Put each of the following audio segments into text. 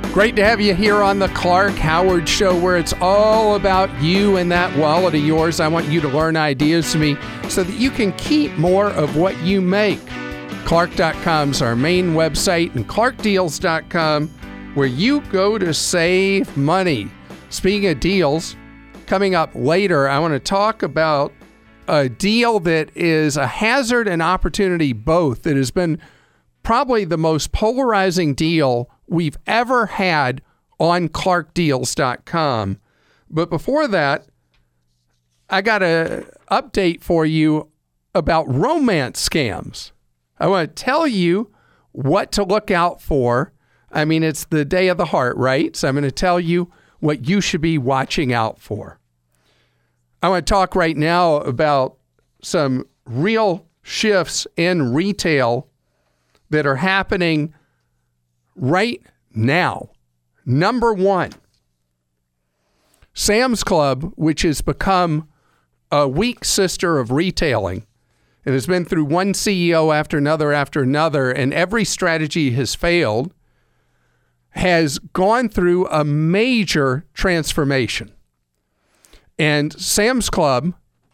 Great to have you here on the Clark Howard Show, where it's all about you and that wallet of yours. I want you to learn ideas from me so that you can keep more of what you make. Clark.com is our main website, and ClarkDeals.com, where you go to save money. Speaking of deals, coming up later, I want to talk about a deal that is a hazard and opportunity both. It has been probably the most polarizing deal we've ever had on ClarkDeals.com. But before that, I got an update for you about romance scams. I want to tell you what to look out for. I mean, it's the day of the heart, right? So I'm going to tell you what you should be watching out for. I want to talk right now about some real shifts in retail that are happening right now. Number one, Sam's Club, which has become a weak sister of retailing, and has been through one CEO after another, and every strategy has failed, has gone through a major transformation. And Sam's Club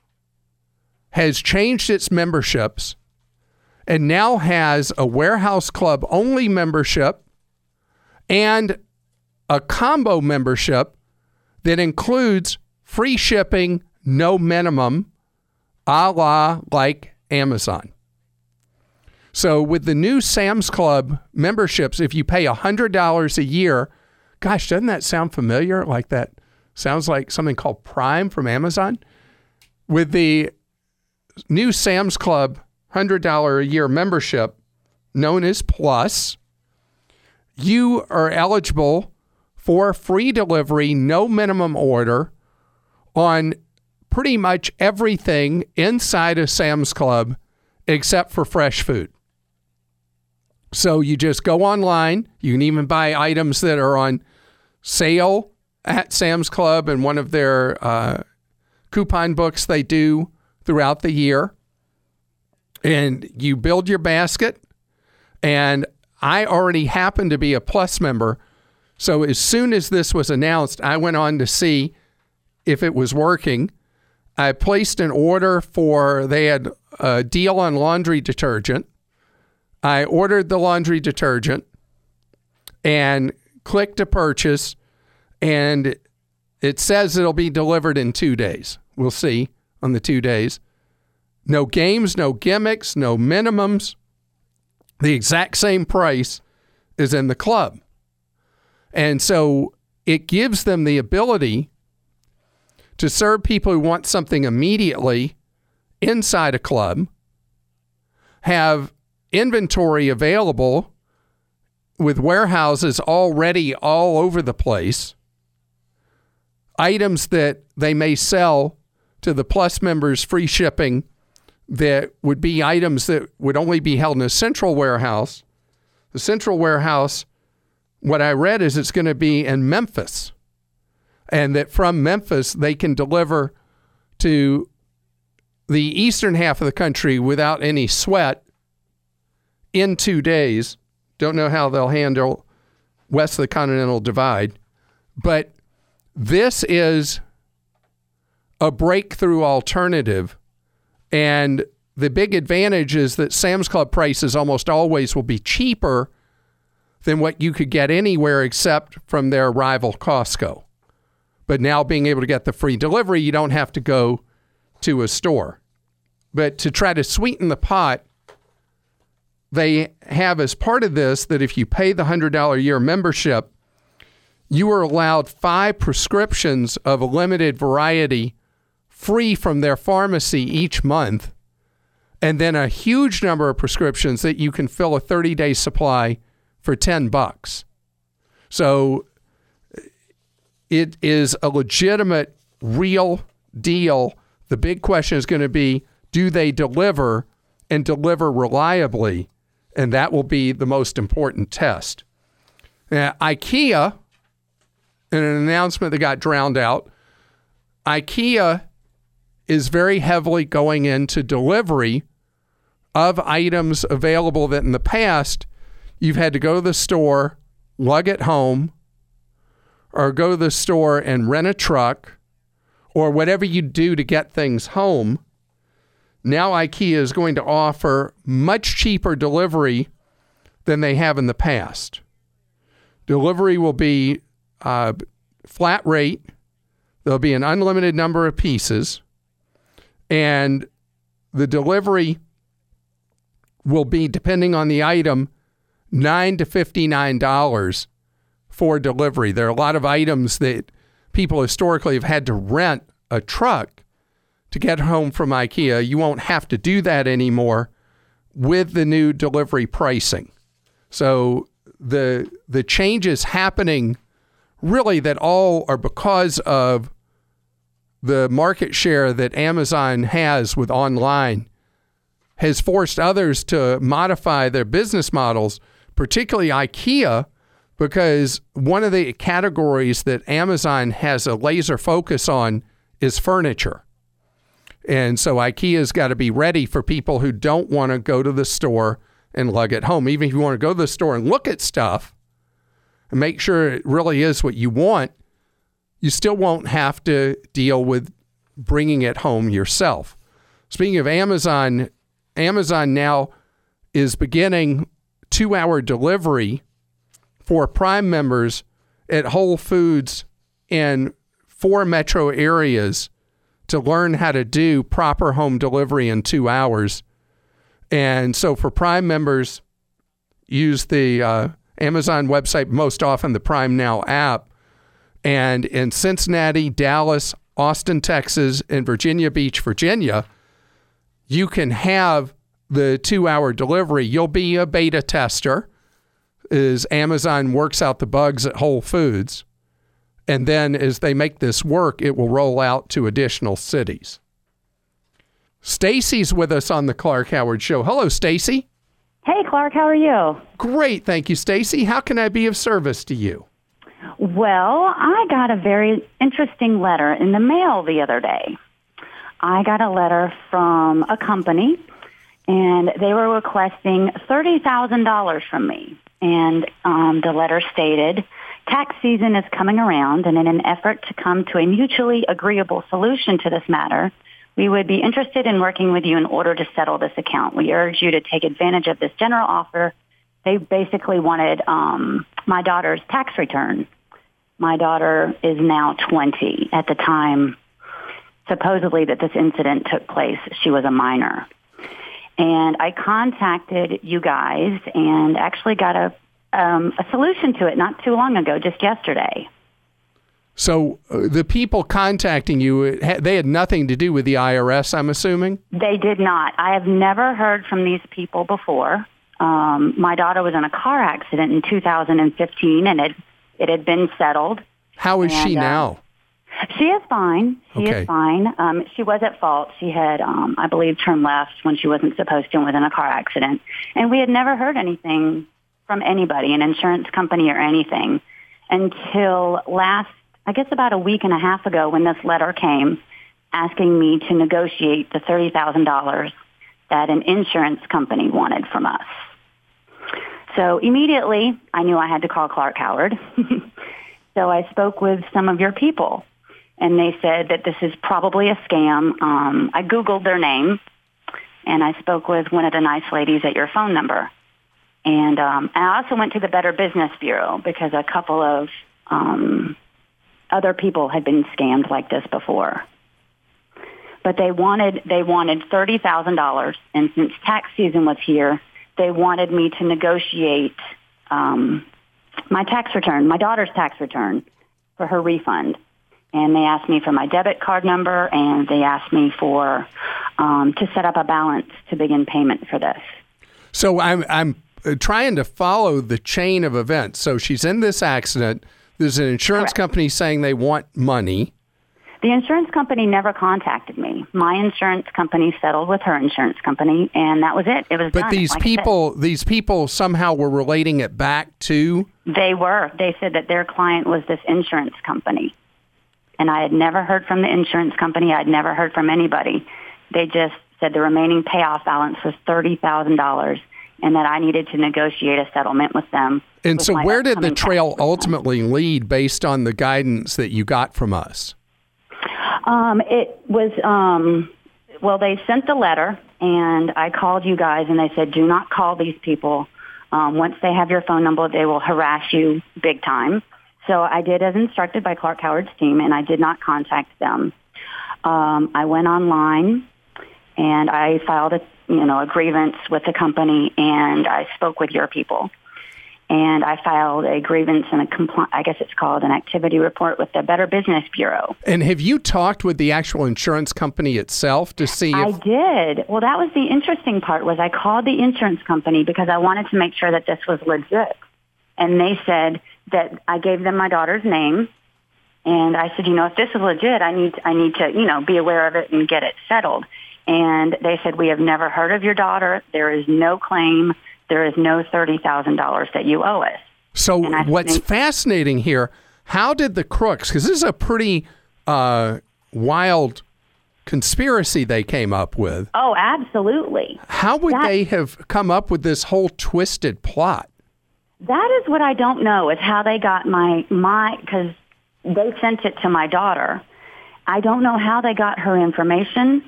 has changed its memberships and now has a warehouse club only membership and a combo membership that includes free shipping, no minimum, a la like Amazon. So with the new Sam's Club memberships, if you pay $100 a year, gosh, doesn't that sound familiar? Like that sounds like something called Prime from Amazon. With the new Sam's Club $100 a year membership, known as Plus, you are eligible for free delivery, no minimum order on pretty much everything inside of Sam's Club except for fresh food. So you just go online. You can even buy items that are on sale at Sam's Club and one of their coupon books they do throughout the year. And you build your basket. And I already happen to be a Plus member. So as soon as this was announced, I went on to see if it was working. I placed an order they had a deal on laundry detergent. I ordered the laundry detergent and clicked to purchase, and it says it'll be delivered in 2 days. We'll see on the 2 days. No games, no gimmicks, no minimums. The exact same price is in the club. And so it gives them the ability to serve people who want something immediately inside a club, have inventory available with warehouses already all over the place, items that they may sell to the Plus members free shipping that would be items that would only be held in a central warehouse. The central warehouse, what I read is it's going to be in Memphis, and that from Memphis they can deliver to the eastern half of the country without any sweat in 2 days. Don't know how they'll handle west of the Continental Divide, but this is a breakthrough alternative. And the big advantage is that Sam's Club prices almost always will be cheaper than what you could get anywhere except from their rival Costco. But now being able to get the free delivery, you don't have to go to a store. But to try to sweeten the pot, they have as part of this that if you pay the $100 a year membership, you are allowed 5 prescriptions of a limited variety free from their pharmacy each month, and then a huge number of prescriptions that you can fill a 30-day supply for $10. So it is a legitimate, real deal. The big question is going to be, do they deliver and deliver reliably? And that will be the most important test. IKEA, in an announcement that got drowned out, IKEA is very heavily going into delivery of items available that in the past you've had to go to the store, lug it home, or go to the store and rent a truck or whatever you do to get things home, now IKEA is going to offer much cheaper delivery than they have in the past. Delivery will be flat rate. There'll be an unlimited number of pieces. And the delivery will be, depending on the item, $9 to $59 for delivery. There are a lot of items that people historically have had to rent a truck to get home from IKEA. You won't have to do that anymore with the new delivery pricing. So the changes happening really that all are because of the market share that Amazon has with online has forced others to modify their business models, particularly IKEA, because one of the categories that Amazon has a laser focus on is furniture. And so IKEA's got to be ready for people who don't want to go to the store and lug it home. Even if you want to go to the store and look at stuff and make sure it really is what you want, you still won't have to deal with bringing it home yourself. Speaking of Amazon, Amazon now is beginning 2-hour delivery for Prime members at Whole Foods in 4 metro areas to learn how to do proper home delivery in 2 hours. And so for Prime members, use the Amazon website, most often the Prime Now app. And in Cincinnati, Dallas, Austin, Texas, and Virginia Beach, Virginia, you can have the 2-hour delivery. You'll be a beta tester as Amazon works out the bugs at Whole Foods. And then as they make this work, it will roll out to additional cities. Stacy's with us on the Clark Howard Show. Hello, Stacy. Hey, Clark. How are you? Great. Thank you, Stacy. How can I be of service to you? Well, I got a very interesting letter in the mail the other day. I got a letter from a company, and they were requesting $30,000 from me. And the letter stated, tax season is coming around, and in an effort to come to a mutually agreeable solution to this matter, we would be interested in working with you in order to settle this account. We urge you to take advantage of this general offer. They basically wanted my daughter's tax return. My daughter is now 20. At the time, supposedly, that this incident took place, she was a minor. And I contacted you guys and actually got a solution to it not too long ago, just yesterday. So the people contacting you, they had nothing to do with the IRS, I'm assuming? They did not. I have never heard from these people before. My daughter was in a car accident in 2015, and it had been settled. How is she now? She is fine. She Okay. is fine. She was at fault. She had, I believe, turned left when she wasn't supposed to and was in a car accident. And we had never heard anything from anybody, an insurance company or anything, until I guess about a week and a half ago when this letter came asking me to negotiate the $30,000 that an insurance company wanted from us. So immediately, I knew I had to call Clark Howard. So I spoke with some of your people, and they said that this is probably a scam. I Googled their name, and I spoke with one of the nice ladies at your phone number. And I also went to the Better Business Bureau because a couple of other people had been scammed like this before. But they wanted $30,000, and since tax season was here, they wanted me to negotiate my tax return, my daughter's tax return, for her refund. And they asked me for my debit card number, and they asked me for to set up a balance to begin payment for this. So I'm trying to follow the chain of events. So she's in this accident. There's an insurance Correct. company saying they want money. The insurance company never contacted me. My insurance company settled with her insurance company, and that was it. It was But done. these Like I said, these people somehow were relating it back to. They were. They said that their client was this insurance company. And I had never heard from the insurance company. I had never heard from anybody. They just said the remaining payoff balance was $30,000, and that I needed to negotiate a settlement with them. And with so my where did the upcoming trail tax return. ultimately lead based on the guidance that you got from us? It was, well, they sent the letter, and I called you guys, and they said, do not call these people. Once they have your phone number, they will harass you big time. So I did as instructed by Clark Howard's team, and I did not contact them. I went online, and I filed a grievance with the company, and I spoke with your people. And I filed a grievance and I guess it's called an activity report with the Better Business Bureau. And have you talked with the actual insurance company itself to see if... I did. Well, that was the interesting part, was I called the insurance company because I wanted to make sure that this was legit. And they said that I gave them my daughter's name. And I said, if this is legit, I need to, be aware of it and get it settled. And they said, we have never heard of your daughter. There is no claim. There is no $30,000 that you owe us. So what's fascinating here, how did the crooks, because this is a pretty wild conspiracy they came up with. Oh, absolutely. How would they have come up with this whole twisted plot? That is what I don't know, is how they got my because they sent it to my daughter. I don't know how they got her information.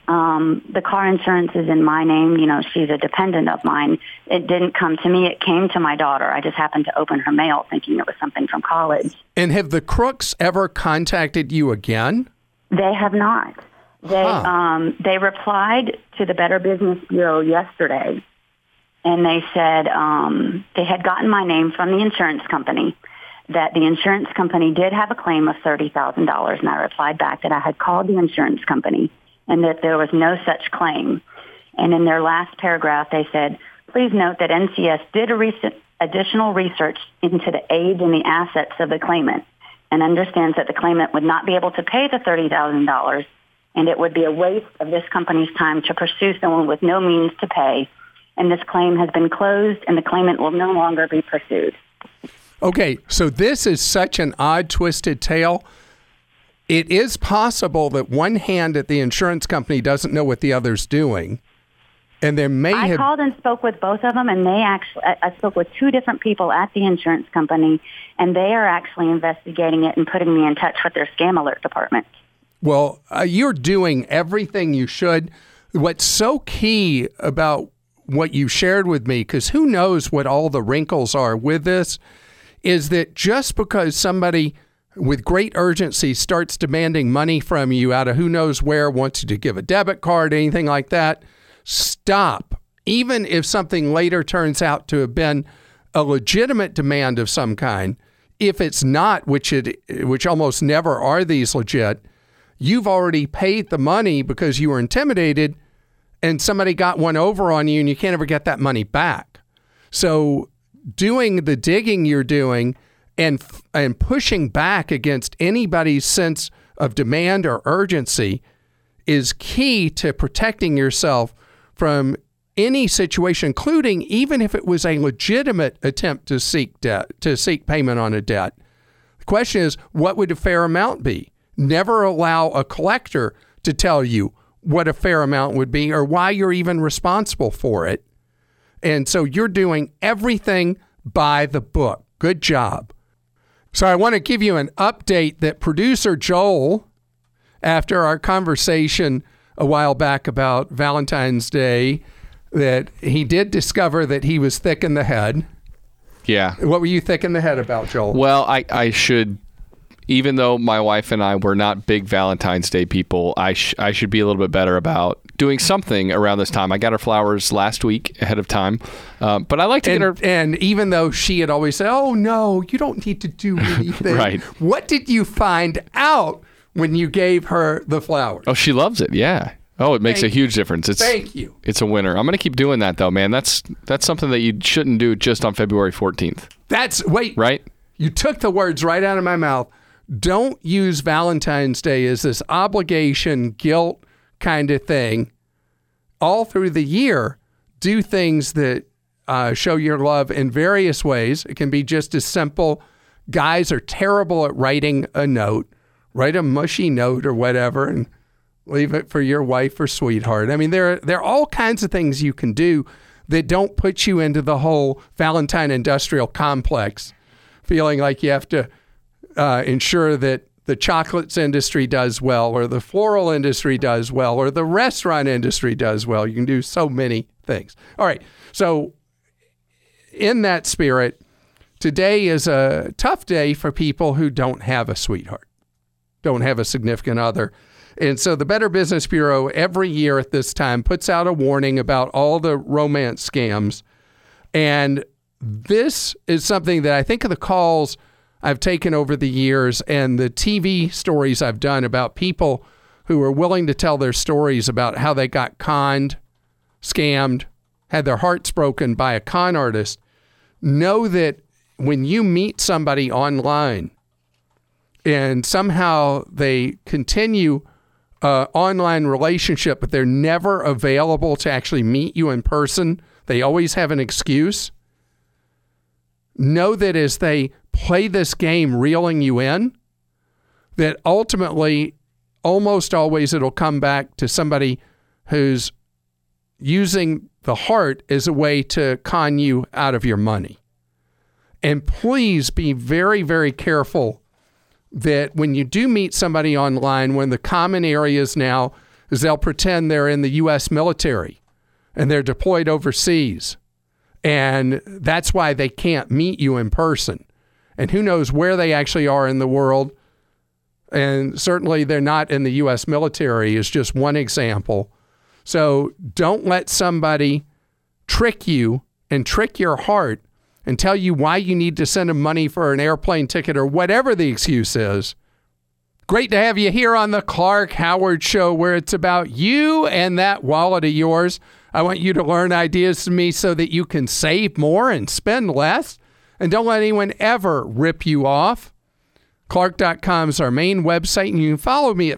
The car insurance is in my name. She's a dependent of mine. It didn't come to me. It came to my daughter. I just happened to open her mail thinking it was something from college. And have the crooks ever contacted you again? They have not. They replied to the Better Business Bureau yesterday, and they said they had gotten my name from the insurance company, that the insurance company did have a claim of $30,000, and I replied back that I had called the insurance company and that there was no such claim. And in their last paragraph, they said, please note that NCS did additional research into the age and the assets of the claimant and understands that the claimant would not be able to pay the $30,000, and it would be a waste of this company's time to pursue someone with no means to pay. And this claim has been closed, and the claimant will no longer be pursued. Okay, so this is such an odd, twisted tale. It is possible that one hand at the insurance company doesn't know what the other's doing. And there may I called and spoke with both of them, and I spoke with two different people at the insurance company, and they are actually investigating it and putting me in touch with their scam alert department. Well, you're doing everything you should. What's so key about what you shared with me, because who knows what all the wrinkles are with this, is that just because somebody with great urgency starts demanding money from you out of who knows where, wants you to give a debit card, anything like that, stop. Even if something later turns out to have been a legitimate demand of some kind, if it's not, which almost never are these legit, you've already paid the money because you were intimidated and somebody got one over on you and you can't ever get that money back. So doing the digging you're doing and pushing back against anybody's sense of demand or urgency is key to protecting yourself from any situation, including even if it was a legitimate attempt to seek payment on a debt. The question is, what would a fair amount be? Never allow a collector to tell you what a fair amount would be or why you're even responsible for it. And so you're doing everything by the book. Good job. So I want to give you an update that producer Joel, after our conversation a while back about Valentine's Day, that he did discover that he was thick in the head. Yeah. What were you thick in the head about, Joel? Well, I should, even though my wife and I were not big Valentine's Day people, I should be a little bit better about doing something around this time. I got her flowers last week ahead of time, but I like to get her. And even though she had always said, "Oh no, you don't need to do anything," right? What did you find out when you gave her the flowers? Oh, she loves it. Yeah. Oh, it makes a huge difference. Thank you. It's a winner. I'm going to keep doing that though, man. That's something that you shouldn't do just on February 14th. Right? You took the words right out of my mouth. Don't use Valentine's Day as this obligation, guilt kind of thing. All through the year, do things that show your love in various ways. It can be just as simple. Guys are terrible at writing a note. Write a mushy note or whatever and leave it for your wife or sweetheart. I mean, there are all kinds of things you can do that don't put you into the whole Valentine industrial complex, feeling like you have to ensure that the chocolates industry does well, or the floral industry does well, or the restaurant industry does well. You can do so many things. All right. So in that spirit, today is a tough day for people who don't have a sweetheart, don't have a significant other. And so the Better Business Bureau every year at this time puts out a warning about all the romance scams. And this is something that I think of the calls I've taken over the years and the TV stories I've done about people who are willing to tell their stories about how they got conned, scammed, had their hearts broken by a con artist. Know that when you meet somebody online and somehow they continue online relationship, but they're never available to actually meet you in person, they always have an excuse. Know that as they play this game reeling you in, that ultimately, almost always it'll come back to somebody who's using the heart as a way to con you out of your money. And please be very, very careful that when you do meet somebody online, one of the common areas now is they'll pretend they're in the U.S. military and they're deployed overseas. And that's why they can't meet you in person. And who knows where they actually are in the world. And certainly they're not in the U.S. military is just one example. So don't let somebody trick you and trick your heart and tell you why you need to send them money for an airplane ticket or whatever the excuse is. Great to have you here on the Clark Howard Show, where it's about you and that wallet of yours. I want you to learn ideas from me so that you can save more and spend less. And don't let anyone ever rip you off. Clark.com is our main website, and you can follow me at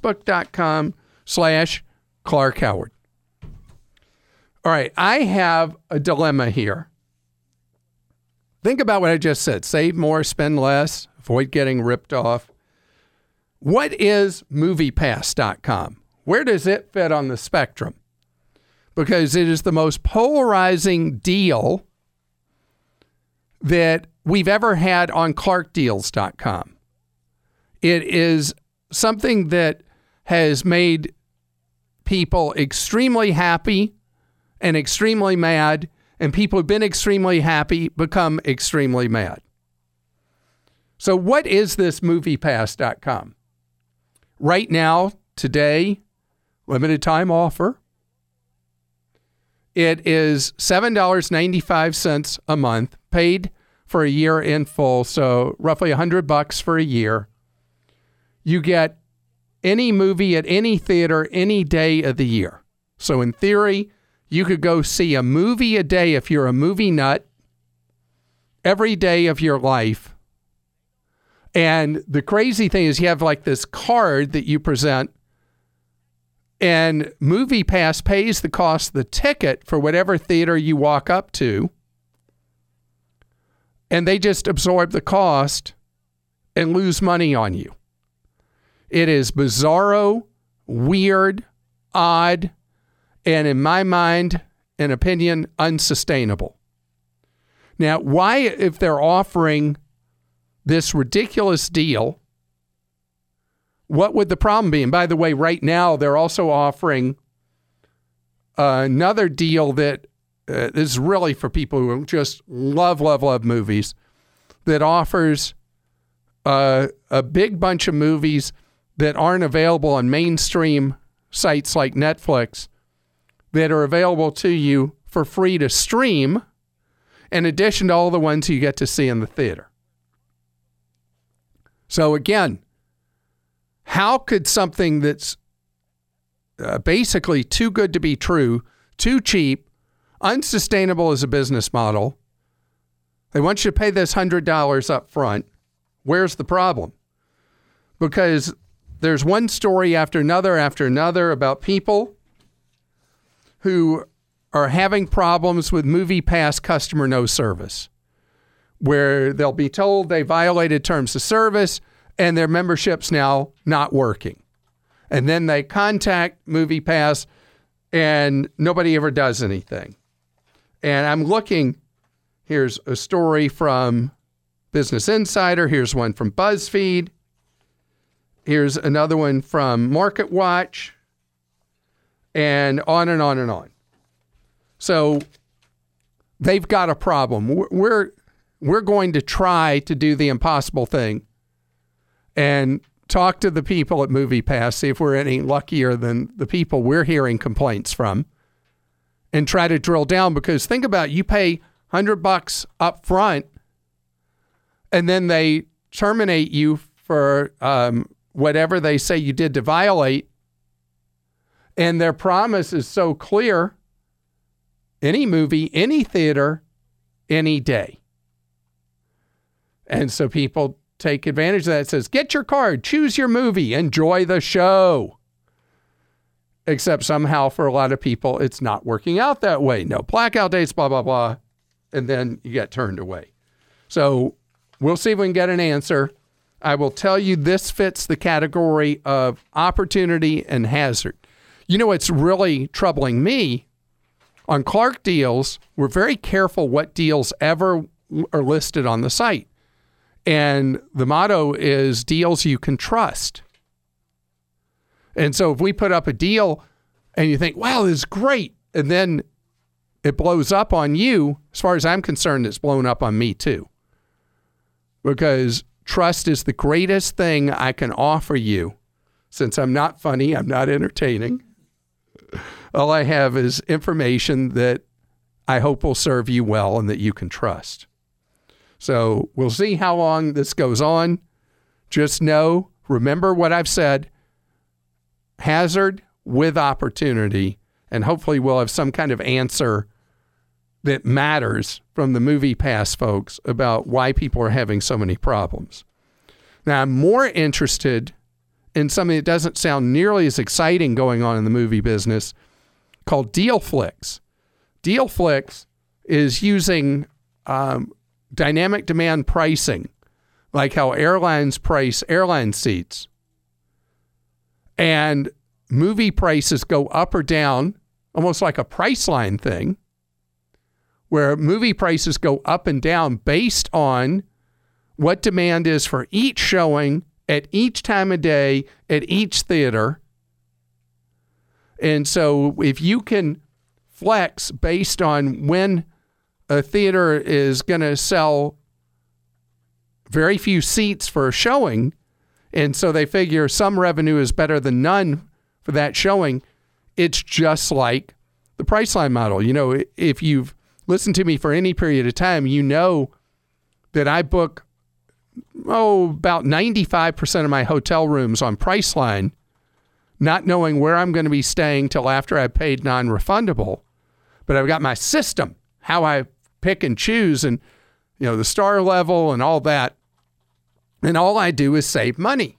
Facebook.com/Clark Howard. All right, I have a dilemma here. Think about what I just said. Save more, spend less, avoid getting ripped off. What is MoviePass.com? Where does it fit on the spectrum? Because it is the most polarizing deal that we've ever had on ClarkDeals.com. It is something that has made people extremely happy and extremely mad, and people who've been extremely happy become extremely mad. So what is this MoviePass.com? Right now, today, limited time offer. It is $7.95 a month, paid for a year in full, so roughly $100 for a year. You get any movie at any theater any day of the year. So in theory, you could go see a movie a day if you're a movie nut every day of your life. And the crazy thing is you have like this card that you present, and MoviePass pays the cost of the ticket for whatever theater you walk up to, and they just absorb the cost and lose money on you. It is bizarro, weird, odd, and in my mind and opinion, unsustainable. Now, why, if they're offering this ridiculous deal, what would the problem be? And by the way, right now, they're also offering another deal that is really for people who just love movies, that offers a big bunch of movies that aren't available on mainstream sites like Netflix, that are available to you for free to stream, in addition to all the ones you get to see in the theater. So again, how could something that's basically too good to be true, too cheap, unsustainable as a business model, they want you to pay this $100 up front, where's the problem? Because there's one story after another about people who are having problems with MoviePass customer no service, where they'll be told they violated terms of service and their membership's now not working. And then they contact MoviePass and nobody ever does anything. And I'm looking, here's a story from Business Insider. Here's one from BuzzFeed. Here's another one from MarketWatch. And on and on and on. So they've got a problem. We're going to try to do the impossible thing and talk to the people at MoviePass, see if we're any luckier than the people we're hearing complaints from, and try to drill down. Because think about it, you pay $100 up front, and then they terminate you for whatever they say you did to violate, and their promise is so clear: any movie, any theater, any day. And so people take advantage of that. It says, get your card, choose your movie, enjoy the show. Except somehow for a lot of people, it's not working out that way. No blackout dates, blah, blah, blah. And then you get turned away. So we'll see if we can get an answer. I will tell you this fits the category of opportunity and hazard. You know what's really troubling me? On Clark Deals, we're very careful what deals ever are listed on the site. And the motto is deals you can trust. And so if we put up a deal and you think, wow, this is great, and then it blows up on you, as far as I'm concerned, it's blown up on me too. Because trust is the greatest thing I can offer you. Since I'm not funny, I'm not entertaining. All I have is information that I hope will serve you well and that you can trust. So we'll see how long this goes on. Just know, remember what I've said, hazard with opportunity, and hopefully we'll have some kind of answer that matters from the MoviePass folks about why people are having so many problems. Now, I'm more interested in something that doesn't sound nearly as exciting going on in the movie business, called DealFlix. DealFlix is using dynamic demand pricing, like how airlines price airline seats. And movie prices go up or down, almost like a Priceline thing, where movie prices go up and down based on what demand is for each showing at each time of day at each theater. And so if you can flex based on when a theater is going to sell very few seats for a showing, and so they figure some revenue is better than none for that showing, it's just like the Priceline model. You know, if you've listened to me for any period of time, you know that I book, about 95% of my hotel rooms on Priceline, not knowing where I'm going to be staying till after I paid non-refundable. But I've got my system, how I pick and choose, and you know, the star level and all that. And all I do is save money.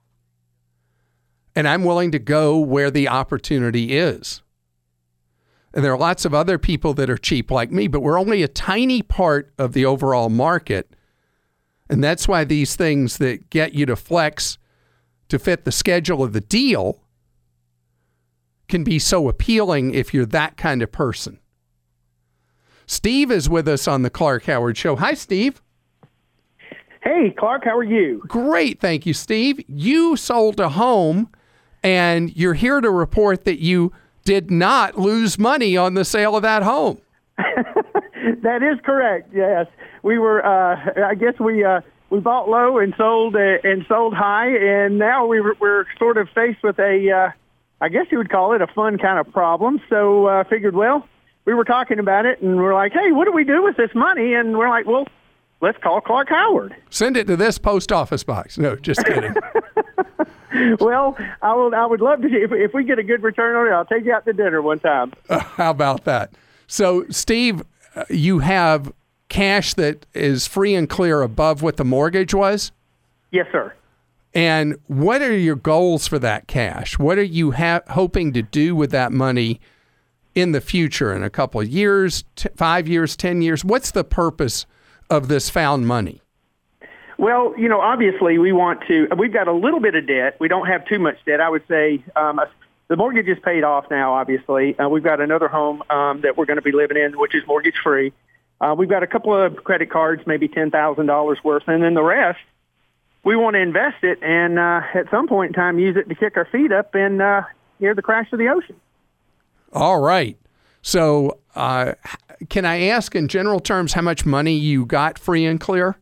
And I'm willing to go where the opportunity is. And there are lots of other people that are cheap like me, but we're only a tiny part of the overall market. And that's why these things that get you to flex to fit the schedule of the deal can be so appealing if you're that kind of person. Steve is with us on the Clark Howard Show. Hi, Steve. Hey, Clark, how are you? Great, thank you, Steve. You sold a home, and you're here to report that you did not lose money on the sale of that home. That is correct, yes. We were, I guess we bought low and sold high, and now we're sort of faced with a, I guess you would call it a fun kind of problem. So I figured, well, we were talking about it, and we're like, hey, what do we do with this money? And we're like, well, let's call Clark Howard. Send it to this post office box. No, just kidding. Well, I would love to. If we get a good return on it, I'll take you out to dinner one time. How about that? So, Steve, you have cash that is free and clear above what the mortgage was? Yes, sir. And what are your goals for that cash? What are you hoping to do with that money in the future, in a couple of years, 5 years, 10 years? What's the purpose of this found money? Well, obviously we've got a little bit of debt. We don't have too much debt. I would say the the mortgage is paid off now, obviously. We've got another home that we're going to be living in, which is mortgage-free. We've got a couple of credit cards, maybe $10,000 worth, and then the rest, we want to invest it and at some point in time use it to kick our feet up and near the crash of the ocean. All right. So can I ask in general terms how much money you got free and clear?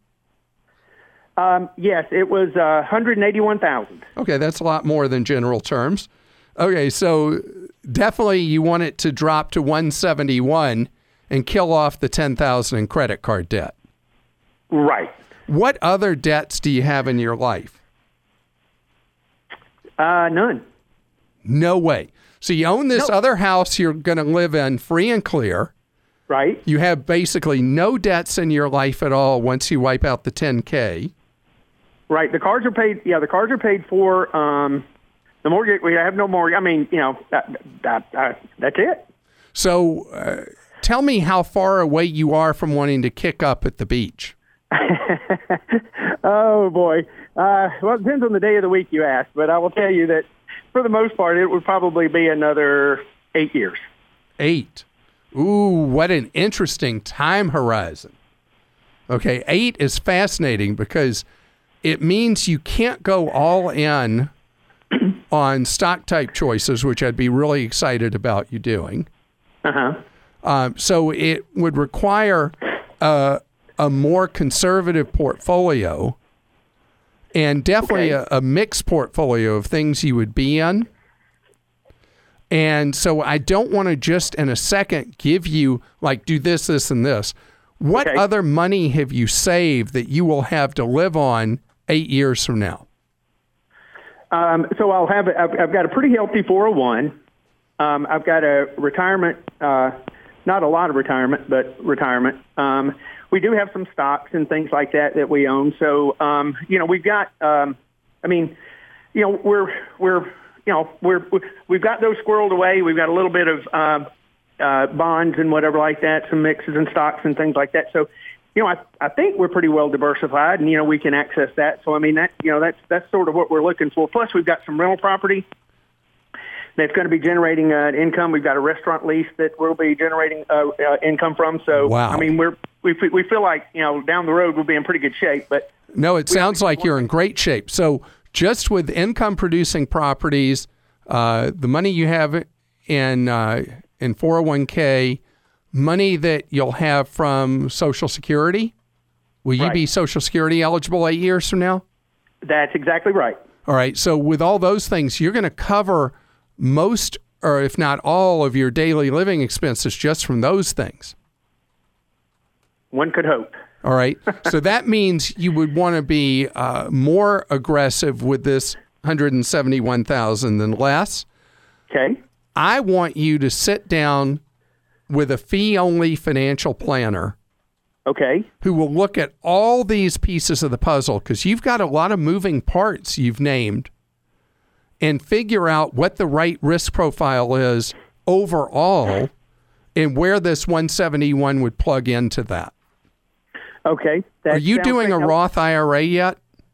Yes, it was $181,000. Okay, that's a lot more than general terms. Okay, so definitely you want it to drop to 171 and kill off the $10,000 in credit card debt. Right. What other debts do you have in your life? None. No way. So you own this other house you're going to live in free and clear. Right. You have basically no debts in your life at all once you wipe out the $10K. Right. The cards are paid. Yeah, the cards are paid for. The mortgage, we have no mortgage. I mean, that's it. So tell me how far away you are from wanting to kick up at the beach. Oh, boy. Well, it depends on the day of the week you ask, but I will tell you that for the most part, it would probably be another 8 years. 8. Ooh, what an interesting time horizon. Okay, 8 is fascinating because it means you can't go all in on stock type choices, which I'd be really excited about you doing. So it would require a more conservative portfolio and definitely a mixed portfolio of things you would be in. And so I don't want to just in a second give you like do this, this, and this. What other money have you saved that you will have to live on 8 years from now? So I've got a pretty healthy 401. I've got a retirement, not a lot of retirement, but retirement. We do have some stocks and things like that we own. So, we've got, we've got those squirreled away. We've got a little bit of bonds and whatever like that, some mixes and stocks and things like that. So, I think we're pretty well diversified, and we can access that. So, I mean, that's sort of what we're looking for. Plus, we've got some rental property that's going to be generating income. We've got a restaurant lease that we'll be generating income from. So, wow. I mean, we feel like down the road we'll be in pretty good shape. But no, it sounds like you're in great shape. So, just with income producing properties, the money you have in 401k. Money that you'll have from Social Security, will you be Social Security eligible 8 years from now? That's exactly right. All right. So with all those things, you're going to cover most, or if not all, of your daily living expenses just from those things. One could hope. All right. So that means you would want to be more aggressive with this $171,000 than less. Okay. I want you to sit down with a fee-only financial planner, who will look at all these pieces of the puzzle, because you've got a lot of moving parts you've named, and figure out what the right risk profile is overall and where this 171 would plug into that. Okay. Are you doing a Roth IRA yet?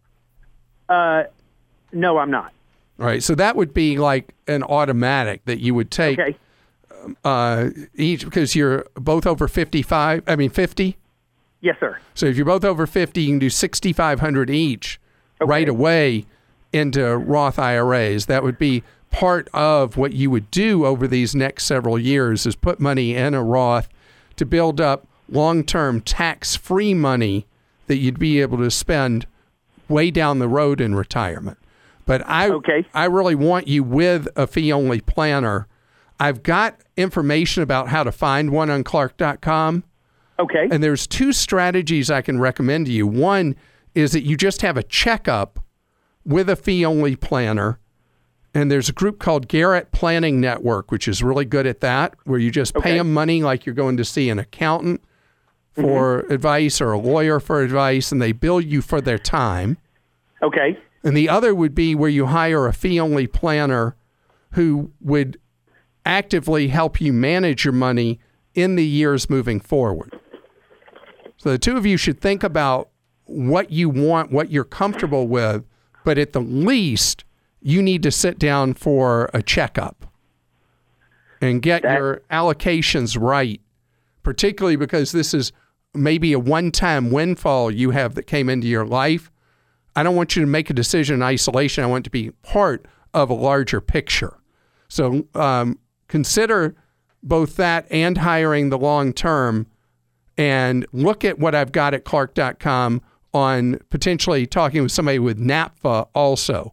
No, I'm not. All right. So that would be like an automatic that you would take. Okay. Each, because you're both over 50? Yes, sir. So if you're both over 50, you can do $6,500 each right away into Roth IRAs. That would be part of what you would do over these next several years, is put money in a Roth to build up long-term tax-free money that you'd be able to spend way down the road in retirement. But I really want you with a fee-only planner. I've got information about how to find one on Clark.com. Okay. And there's 2 strategies I can recommend to you. One is that you just have a checkup with a fee-only planner. And there's a group called Garrett Planning Network, which is really good at that, where you just pay them money like you're going to see an accountant for advice or a lawyer for advice, and they bill you for their time. Okay. And the other would be where you hire a fee-only planner who would actively help you manage your money in the years moving forward. So the 2 of you should think about what you want, what you're comfortable with, but at the least, you need to sit down for a checkup and get your allocations right, particularly because this is maybe a one-time windfall you have that came into your life. I don't want you to make a decision in isolation. I want it to be part of a larger picture. So consider both that and hiring the long term, and look at what I've got at Clark.com on potentially talking with somebody with NAPFA also.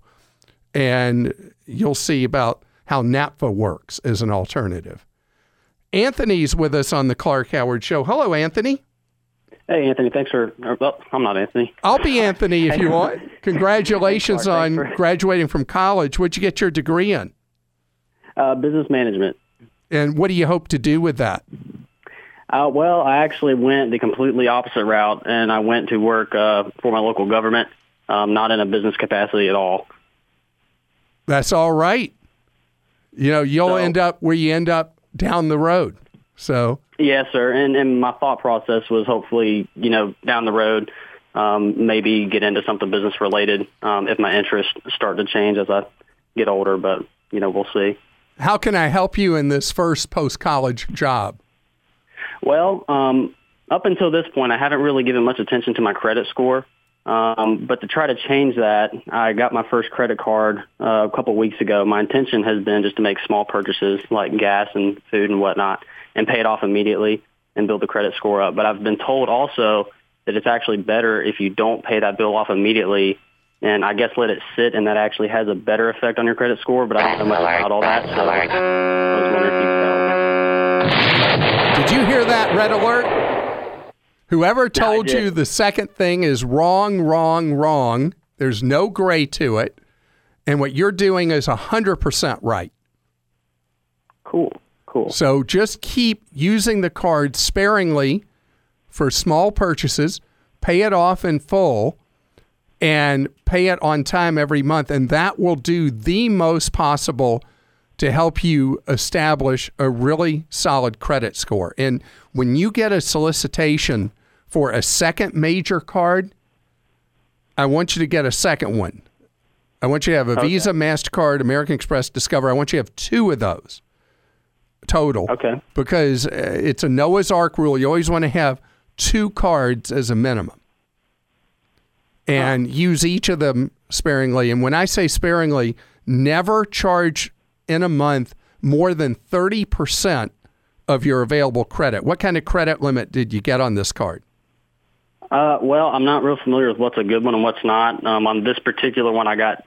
And you'll see about how NAPFA works as an alternative. Anthony's with us on the Clark Howard Show. Hello, Anthony. Hey, Anthony. Thanks for... Well, I'm not Anthony. I'll be Anthony if you want. Congratulations on graduating from college. What'd you get your degree in? Business management. And what do you hope to do with that? Well, I actually went the completely opposite route, and I went to work for my local government, not in a business capacity at all. That's all right. You know, you'll end up where you end up down the road. So yes, sir. And my thought process was hopefully, down the road, maybe get into something business related if my interests start to change as I get older. But, we'll see. How can I help you in this first post-college job? Well, up until this point, I haven't really given much attention to my credit score. But to try to change that, I got my first credit card a couple weeks ago. My intention has been just to make small purchases like gas and food and whatnot and pay it off immediately and build the credit score up. But I've been told also that it's actually better if you don't pay that bill off immediately and I guess let it sit, and that actually has a better effect on your credit score. But I don't know much about all that, so I was wondering if you could tell. Did you hear that, Red Alert? Whoever told you the second thing is wrong, wrong, wrong, there's no gray to it, and what you're doing is 100% right. Cool. So just keep using the card sparingly for small purchases, pay it off in full, and pay it on time every month, and that will do the most possible to help you establish a really solid credit score. And when you get a solicitation for a second major card, I want you to get a second one. I want you to have a Visa, MasterCard, American Express, Discover. I want you to have 2 of those total. Okay. Because it's a Noah's Ark rule. You always want to have 2 cards as a minimum. And use each of them sparingly. And when I say sparingly, never charge in a month more than 30% of your available credit. What kind of credit limit did you get on this card? Well, I'm not real familiar with what's a good one and what's not. On this particular one, I got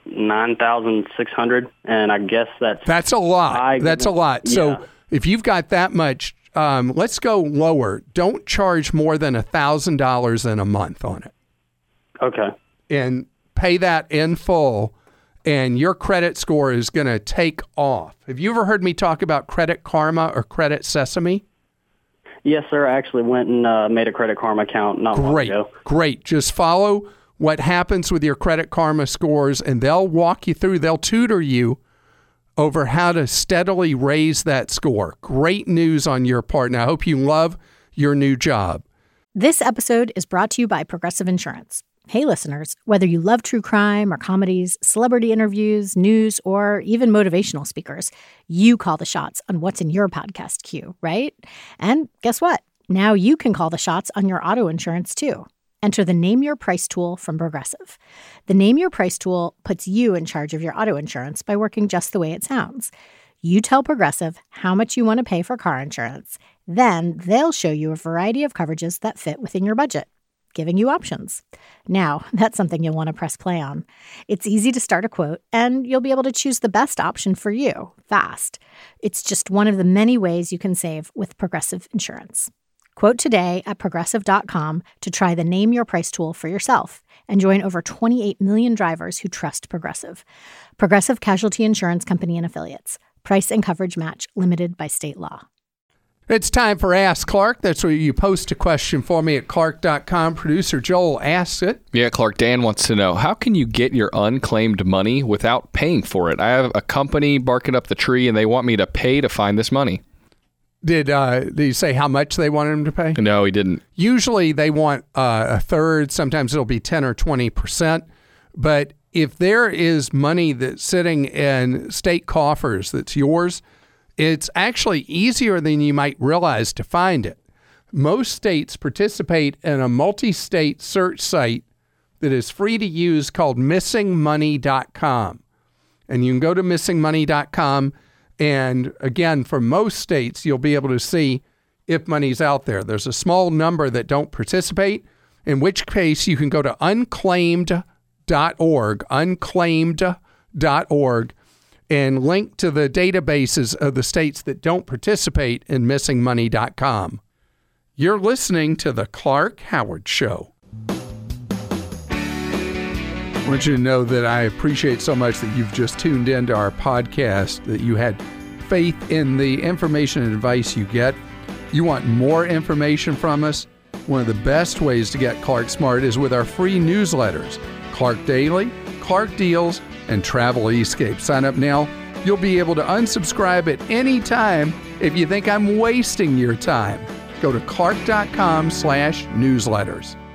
9,600, and I guess that's a lot. That's a lot. Yeah. So if you've got that much, let's go lower. Don't charge more than $1,000 in a month on it. Okay. And pay that in full, and your credit score is going to take off. Have you ever heard me talk about Credit Karma or Credit Sesame? Yes, sir. I actually went and made a Credit Karma account not long ago. Great. Just follow what happens with your Credit Karma scores, and they'll walk you through, they'll tutor you over how to steadily raise that score. Great news on your part. And I hope you love your new job. This episode is brought to you by Progressive Insurance. Hey, listeners, whether you love true crime or comedies, celebrity interviews, news, or even motivational speakers, you call the shots on what's in your podcast queue, right? And guess what? Now you can call the shots on your auto insurance, too. Enter the Name Your Price tool from Progressive. The Name Your Price tool puts you in charge of your auto insurance by working just the way it sounds. You tell Progressive how much you want to pay for car insurance. Then they'll show you a variety of coverages that fit within your budget, giving you options. Now, that's something you'll want to press play on. It's easy to start a quote, and you'll be able to choose the best option for you fast. It's just one of the many ways you can save with Progressive Insurance. Quote today at Progressive.com to try the Name Your Price tool for yourself and join over 28 million drivers who trust Progressive. Progressive Casualty Insurance Company and Affiliates. Price and coverage match limited by state law. It's time for Ask Clark. That's where you post a question for me at Clark.com. Producer Joel asks it. Yeah, Clark, Dan wants to know, how can you get your unclaimed money without paying for it? I have a company barking up the tree, and they want me to pay to find this money. Did he say how much they wanted him to pay? No, he didn't. Usually they want a third. Sometimes it'll be 10 or 20%. But if there is money that's sitting in state coffers that's yours, it's actually easier than you might realize to find it. Most states participate in a multi-state search site that is free to use called missingmoney.com. And you can go to missingmoney.com, and again, for most states, you'll be able to see if money's out there. There's a small number that don't participate, in which case you can go to unclaimed.org, unclaimed.org, and link to the databases of the states that don't participate in missingmoney.com. You're listening to The Clark Howard Show. I want you to know that I appreciate so much that you've just tuned into our podcast, that you had faith in the information and advice you get. You want more information from us? One of the best ways to get Clark Smart is with our free newsletters, Clark Daily, Clark Deals, and Travel Escape. Sign up now. You'll be able to unsubscribe at any time if you think I'm wasting your time. Go to clark.com/newsletters.